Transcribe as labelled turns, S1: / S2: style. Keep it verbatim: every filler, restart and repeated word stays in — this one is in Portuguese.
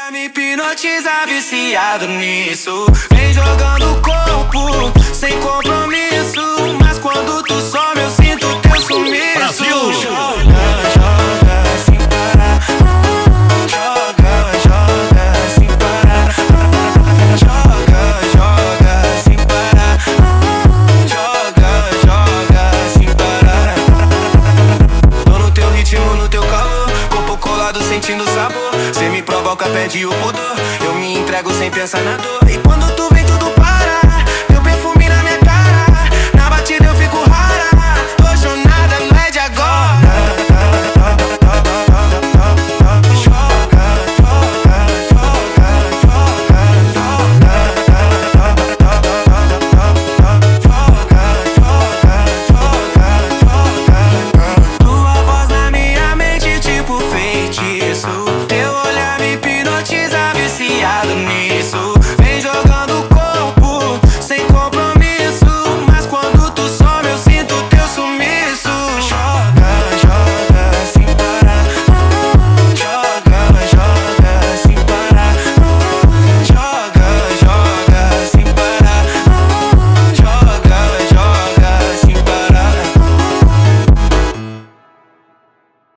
S1: Pra me hipnotizar, viciado nisso. Vem jogando o corpo, sem compromisso. Mas quando tu some, eu sinto teu sumiço.
S2: Brasil!
S1: Joga, joga, sem parar. Joga, joga, sem parar. Joga, joga, sem parar. Joga, joga, sem parar. Tô no teu ritmo, no teu calor. Corpo colado, sentindo sabor. Cê me provoca, perde o pudor. Eu me entrego sem pensar na dor. E